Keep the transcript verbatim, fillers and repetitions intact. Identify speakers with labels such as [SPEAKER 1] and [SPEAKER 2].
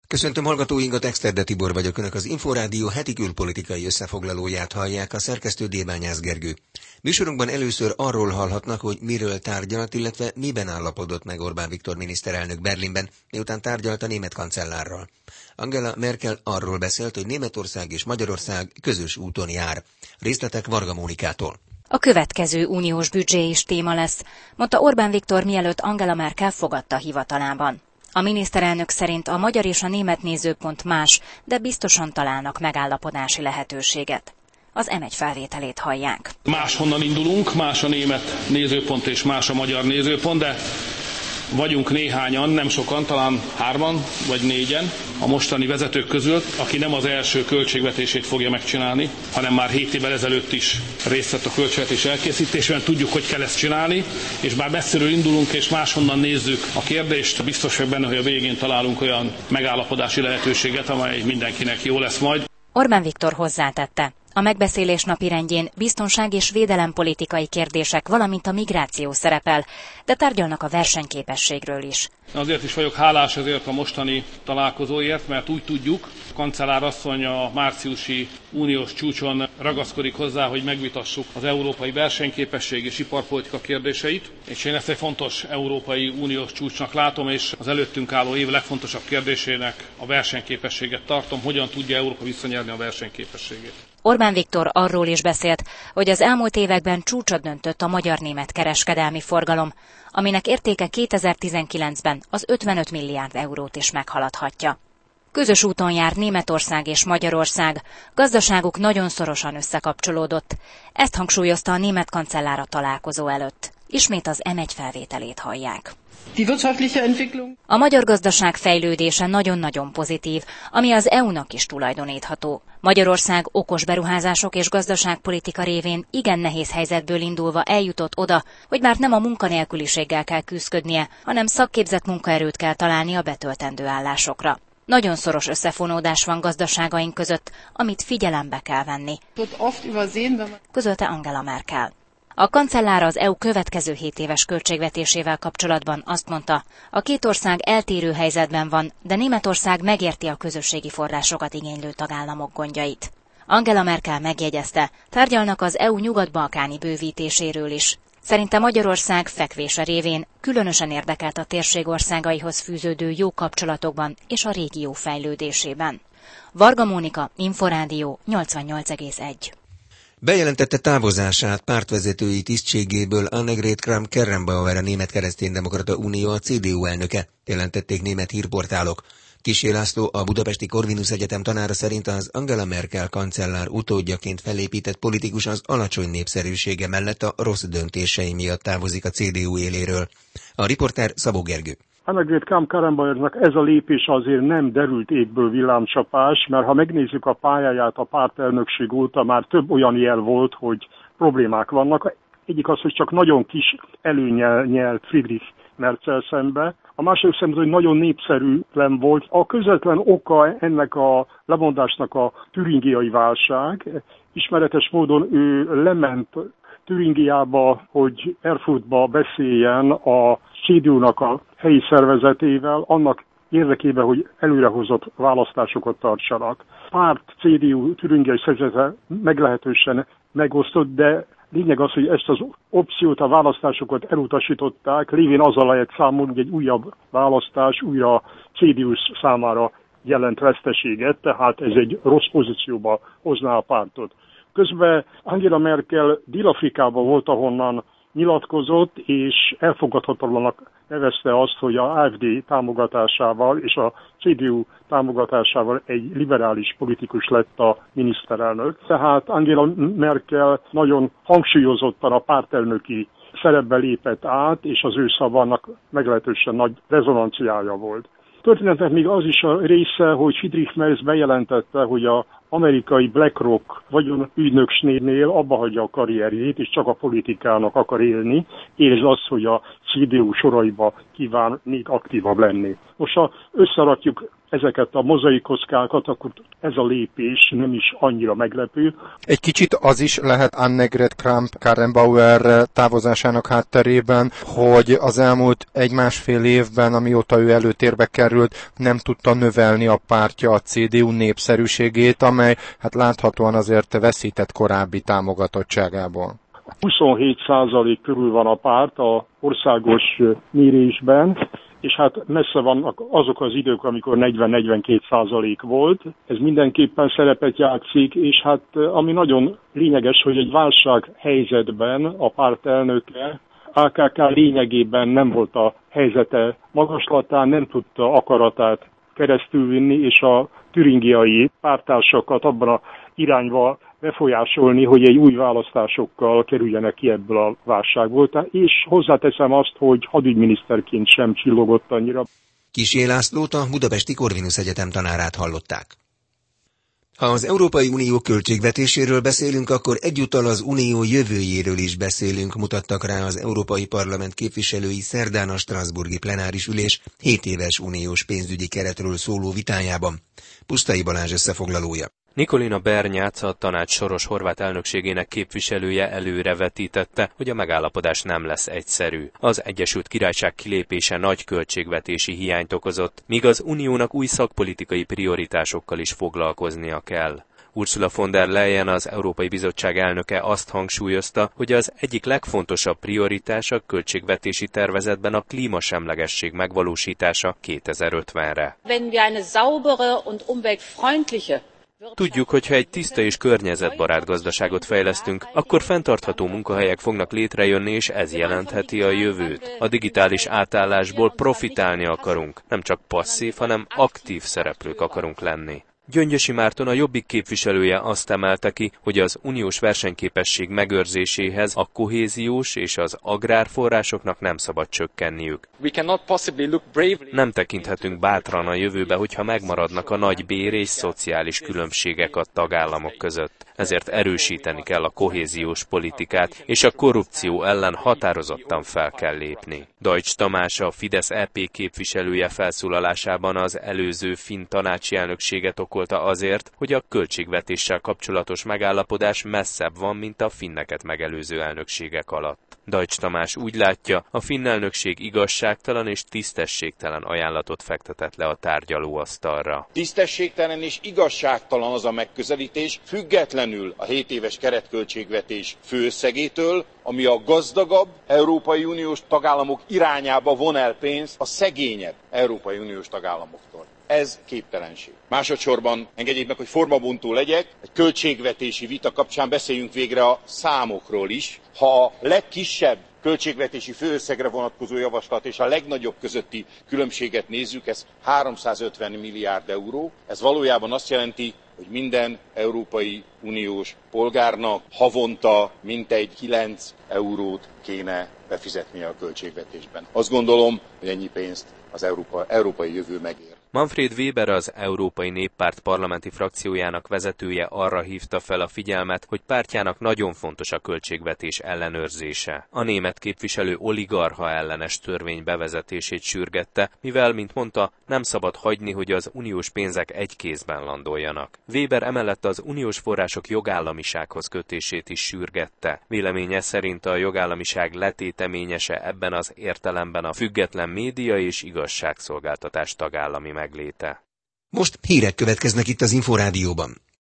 [SPEAKER 1] Köszöntöm hallgatóinkat, Exterde Tibor vagyok, Önök az Inforádió heti külpolitikai összefoglalóját hallják, a szerkesztő Débányász Gergő. Műsorunkban először arról hallhatnak, hogy miről tárgyalt, illetve miben állapodott meg Orbán Viktor miniszterelnök Berlinben, miután tárgyalt a német kancellárral. Angela Merkel arról beszélt, hogy Németország és Magyarország közös úton jár. Részletek Varga Mónikától.
[SPEAKER 2] A következő uniós büdzsé is téma lesz, mondta Orbán Viktor, mielőtt Angela Merkel fogadta hivatalában. A miniszterelnök szerint a magyar és a német nézőpont más, de biztosan találnak megállapodási lehetőséget. Az em egy felvételét hallják.
[SPEAKER 3] Máshonnan indulunk, más a német nézőpont és más a magyar nézőpont, de vagyunk néhányan, nem sokan, talán hárman vagy négyen a mostani vezetők közül, aki nem az első költségvetését fogja megcsinálni, hanem már hét évvel ezelőtt is részt vett a költségvetés elkészítésében, tudjuk, hogy kell ezt csinálni, és bár messziről indulunk és máshonnan nézzük a kérdést, biztos vagyok benne, hogy a végén találunk olyan megállapodási lehetőséget, amely mindenkinek jó lesz majd.
[SPEAKER 2] Orbán Viktor hozzátette, a megbeszélés napirendjén biztonság és védelempolitikai kérdések, valamint a migráció szerepel, de tárgyalnak a versenyképességről is.
[SPEAKER 3] Azért is vagyok hálás ezért a mostani találkozóért, mert úgy tudjuk, a kancellár asszony a márciusi uniós csúcson ragaszkodik hozzá, hogy megvitassuk az európai versenyképesség és iparpolitika kérdéseit, és én ezt egy fontos európai uniós csúcsnak látom, és az előttünk álló év legfontosabb kérdésének a versenyképességet tartom, hogyan tudja Európa visszanyerni a versenyképességét.
[SPEAKER 2] Orbán Viktor arról is beszélt, hogy az elmúlt években csúcsot döntött a magyar-német kereskedelmi forgalom, aminek értéke kétezer-tizenkilencben az ötvenöt milliárd eurót is meghaladhatja. Közös úton jár Németország és Magyarország, gazdaságuk nagyon szorosan összekapcsolódott. Ezt hangsúlyozta a német kancellár a találkozó előtt. Ismét az em egy felvételét hallják. A magyar gazdaság fejlődése nagyon-nagyon pozitív, ami az é u-nak is tulajdonítható. Magyarország okos beruházások és gazdaságpolitika révén igen nehéz helyzetből indulva eljutott oda, hogy már nem a munkanélküliséggel kell küszködnie, hanem szakképzett munkaerőt kell találni a betöltendő állásokra. Nagyon szoros összefonódás van gazdaságaink között, amit figyelembe kell venni, közölte Angela Merkel. A kancellár az é u következő hét éves költségvetésével kapcsolatban azt mondta, a két ország eltérő helyzetben van, de Németország megérti a közösségi forrásokat igénylő tagállamok gondjait. Angela Merkel megjegyezte, tárgyalnak az é u nyugat-balkáni bővítéséről is. Szerinte Magyarország fekvése révén különösen érdekelt a térség országaihoz fűződő jó kapcsolatokban és a régió fejlődésében. Varga Mónika, Inforádió nyolcvannyolc egész egy.
[SPEAKER 1] Bejelentette távozását pártvezetői tisztségéből Annegret Kramp-Karrenbauer, a Német Kereszténydemokrata Unió, a cé dé u elnöke, jelentették német hírportálok. Kissé László, a budapesti Corvinus Egyetem tanára szerint az Angela Merkel kancellár utódjaként felépített politikus az alacsony népszerűsége mellett a rossz döntései miatt távozik a cé dé u éléről. A riporter Szabó Gergő.
[SPEAKER 4] Annegret Kramp-Karrenbauernak ez a lépés azért nem derült égből villámcsapás, mert ha megnézzük a pályáját a pártelnökség óta, már több olyan jel volt, hogy problémák vannak. Egyik az, hogy csak nagyon kis előnyel nyert Friedrich Merzel szembe. A második szemben, hogy nagyon népszerűtlen volt. A közvetlen oka ennek a lemondásnak a türingiai válság. Ismeretes módon ő lement Türingiába, hogy Erfurtba beszéljen a cé dé u-nak a helyi szervezetével, annak érdekében, hogy előrehozott választásokat tartsanak. Párt cé dé u türingiai szervezete meglehetősen megosztott, de lényeg az, hogy ezt az opciót, a választásokat elutasították, lévén azzal lehet számolni, hogy egy újabb választás újra cé dé u számára jelent veszteséget, tehát ez egy rossz pozícióba hozná a pártot. Közben Angela Merkel Dél-Afrikában volt, ahonnan nyilatkozott, és elfogadhatatlanak nevezte azt, hogy a á ef dé támogatásával és a cé dé u támogatásával egy liberális politikus lett a miniszterelnök. Tehát Angela Merkel nagyon hangsúlyozottan a pártelnöki szerepbe lépett át, és az ő szavának meglehetősen nagy rezonanciája volt. Történetnek még az is a része, hogy Friedrich Merz bejelentette, hogy az amerikai BlackRock vagyonügynökségnél abba hagyja a karrierjét, és csak a politikának akar élni, és az, hogy a cé dé u soraiba kíván még aktívabb lenni. Most ha összerakjuk ezeket a mozaikockákat, akkor ez a lépés nem is annyira meglepő.
[SPEAKER 5] Egy kicsit az is lehet Annegret Kramp-Karrenbauer távozásának hátterében, hogy az elmúlt egy-másfél évben, amióta ő előtérbe került, nem tudta növelni a pártja a cé dé u népszerűségét, amely hát láthatóan azért veszített korábbi támogatottságából.
[SPEAKER 4] huszonhét százalék körül van a párt a országos mérésben, és hát messze vannak azok az idők, amikor negyven-negyvenkét százalék volt. Ez mindenképpen szerepet játszik, és hát ami nagyon lényeges, hogy egy válság helyzetben a párt elnöke á ká ká lényegében nem volt a helyzete magaslatán, nem tudta akaratát keresztülvinni, és a türingiai párttársakat abban a irányba befolyásolni, hogy egy új választásokkal kerüljenek ki ebből a válságból. És hozzáteszem azt, hogy hadügyminiszterként sem csillogott annyira.
[SPEAKER 1] Kissé Lászlót, a Budapesti Corvinus Egyetem tanárát hallották. Ha az Európai Unió költségvetéséről beszélünk, akkor egyúttal az Unió jövőjéről is beszélünk, mutattak rá az Európai Parlament képviselői szerdán a strasbourgi plenáris ülés hét éves uniós pénzügyi keretről szóló vitájában. Pusztai Balázs összefoglalója.
[SPEAKER 6] Nikolina Bernyác, a tanács soros horvát elnökségének képviselője előrevetítette, hogy a megállapodás nem lesz egyszerű. Az Egyesült Királyság kilépése nagy költségvetési hiányt okozott, míg az uniónak új szakpolitikai prioritásokkal is foglalkoznia kell. Ursula von der Leyen, az Európai Bizottság elnöke azt hangsúlyozta, hogy az egyik legfontosabb prioritás a költségvetési tervezetben a klímasemlegesség megvalósítása kétezer-ötvenre. Tudjuk, hogy ha egy tiszta és környezetbarát gazdaságot fejlesztünk, akkor fenntartható munkahelyek fognak létrejönni, és ez jelentheti a jövőt. A digitális átállásból profitálni akarunk, nem csak passzív, hanem aktív szereplők akarunk lenni. Gyöngyösi Márton, a Jobbik képviselője azt emelte ki, hogy az uniós versenyképesség megőrzéséhez a kohéziós és az agrárforrásoknak nem szabad csökkenniük. Nem tekinthetünk bátran a jövőbe, hogyha megmaradnak a nagy bér- és szociális különbségek a tagállamok között. Ezért erősíteni kell a kohéziós politikát, és a korrupció ellen határozottan fel kell lépni. Deutsch Tamás, a Fidesz é pé képviselője felszólalásában az előző finn tanácsi elnökséget okolta azért, hogy a költségvetéssel kapcsolatos megállapodás messzebb van, mint a finneket megelőző elnökségek alatt. Deutsch Tamás úgy látja, a finn elnökség igazságtalan és tisztességtelen ajánlatot fektetett le a tárgyalóasztalra.
[SPEAKER 7] Tisztességtelen és igazságtalan az a megközelítés, függetlenül a hétéves keretköltségvetés főösszegétől, ami a gazdagabb Európai Uniós tagállamok irányába von el pénzt a szegényebb Európai Uniós tagállamoktól. Ez képtelenség. Másodszorban engedjék meg, hogy formabontó legyek, egy költségvetési vita kapcsán beszéljünk végre a számokról is. Ha a legkisebb költségvetési főösszegre vonatkozó javaslat és a legnagyobb közötti különbséget nézzük, ez háromszázötven milliárd euró. Ez valójában azt jelenti, hogy minden Európai Uniós polgárnak havonta mintegy kilenc eurót kéne befizetnie a költségvetésben. Azt gondolom, hogy ennyi pénzt az Európa, európai jövő megér.
[SPEAKER 6] Manfred Weber, az Európai Néppárt parlamenti frakciójának vezetője arra hívta fel a figyelmet, hogy pártjának nagyon fontos a költségvetés ellenőrzése. A német képviselő oligarcha ellenes törvény bevezetését sürgette, mivel, mint mondta, nem szabad hagyni, hogy az uniós pénzek egy kézben landoljanak. Weber emellett az uniós források jogállamisághoz kötését is sürgette. Véleménye szerint a jogállamiság letéteményese ebben az értelemben a független média és igazságszolgáltatás tagállami megléte.
[SPEAKER 1] Most hírek következnek itt az Inforádióban.